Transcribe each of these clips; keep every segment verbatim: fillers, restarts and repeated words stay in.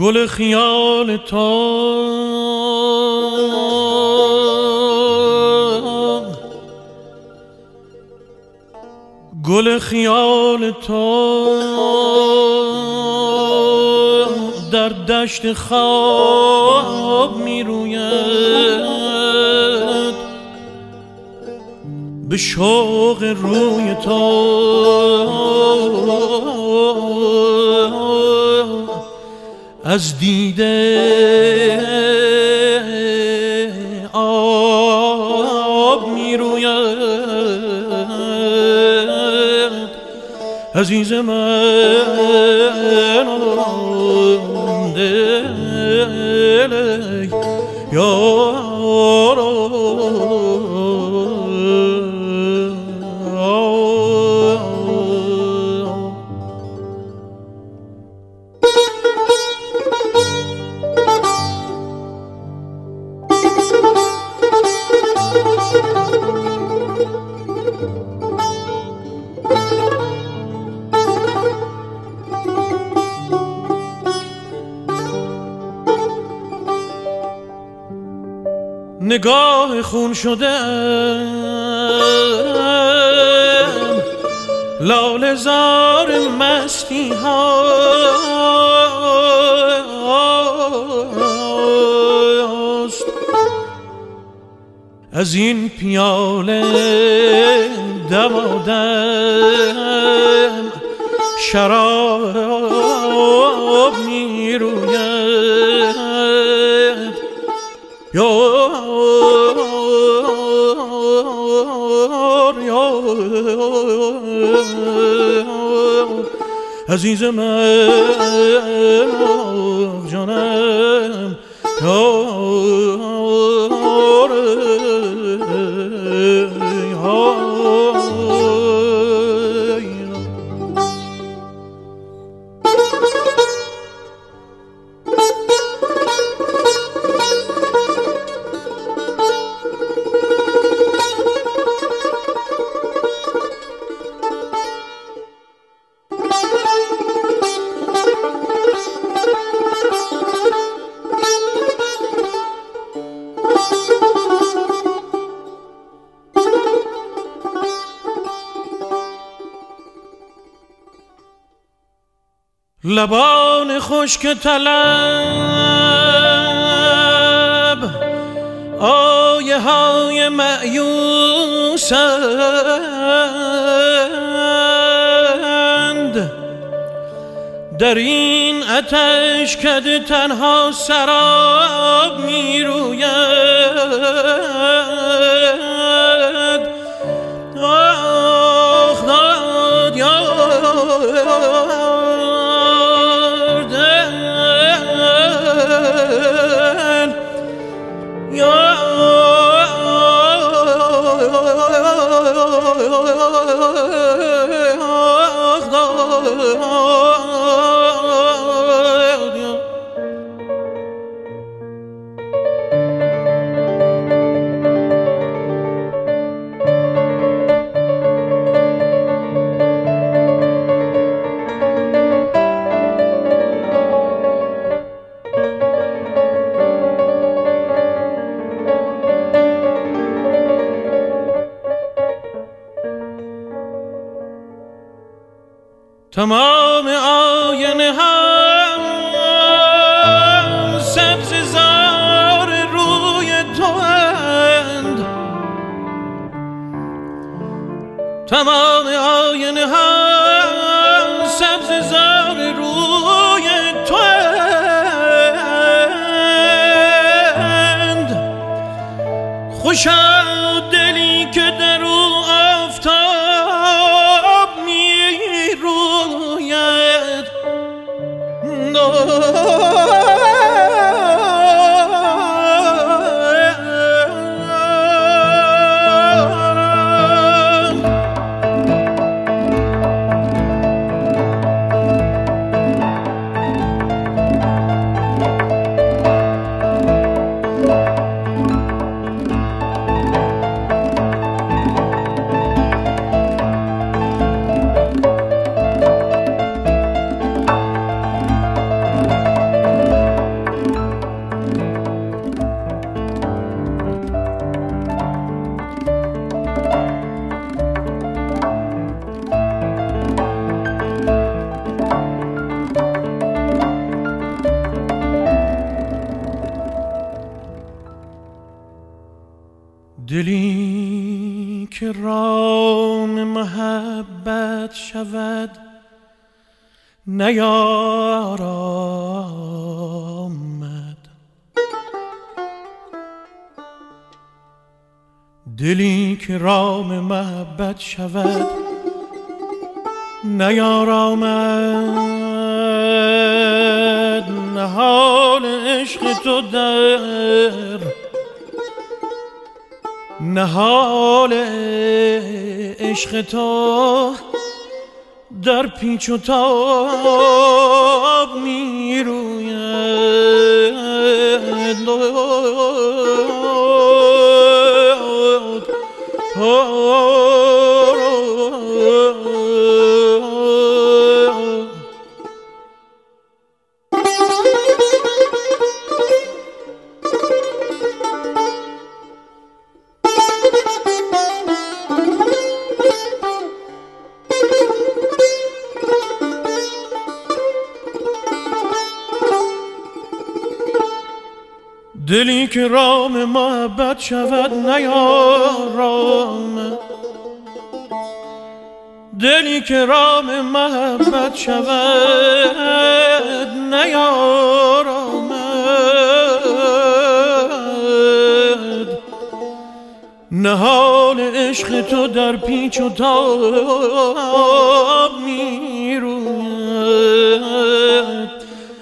گل خیال تو گل خیال تو در دشت خواب می روید، به شوق روی تو از دیده آب می روید. عزیز من دل یارو نگاه خون شدم، لاله زار مستی هاست. از این پیاله دمادم شراب می روید. یار یار عزیز من جانم یار لبان خشک طلب آیه های مأیوسند، در این آتش کده تنها سراب می روید. آخ داد یار تمام آینه هم سبز زار روی تو اند، تمام آینه هم سبز زار روی تو اند. خوشا دلی که در او آفتاب می روید. دلی که رام محبت شود نیارامد، دلی که رام محبت شود نیارامد، نهال عشق تو در نهال عشق تو در پیچ و تاب می روید، دلی که رام محبت شود نیارامد، دلی که رام محبت شود نیارامد، نهال عشق تو در پیچ و تاب می روید،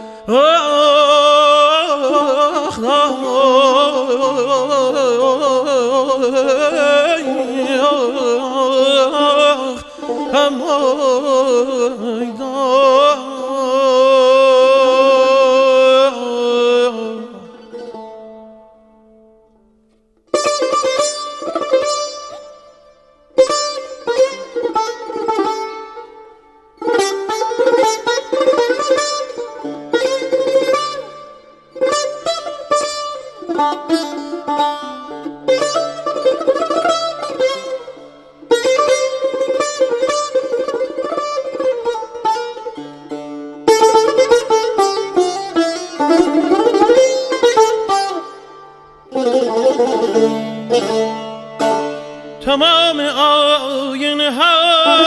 تمام آینه ها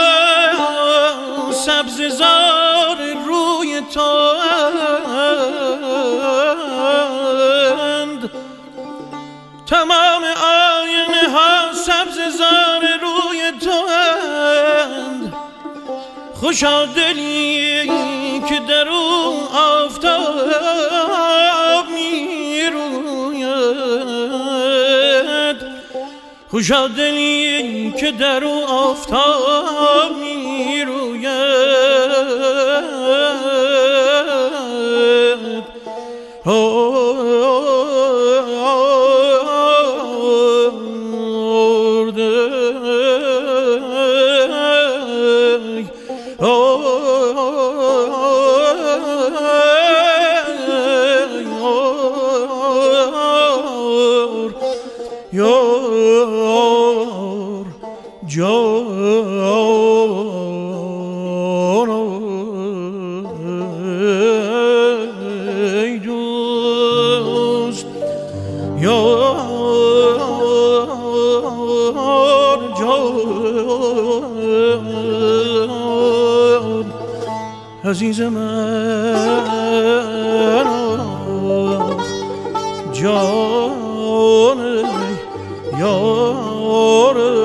سبز زار روی تو اند، تمام آینه ها سبز زار روی تو اند، خوشا دلی که در او آفتاب می روید، خوشا دلی که در او آفتاب می روید، عزیز من جان یار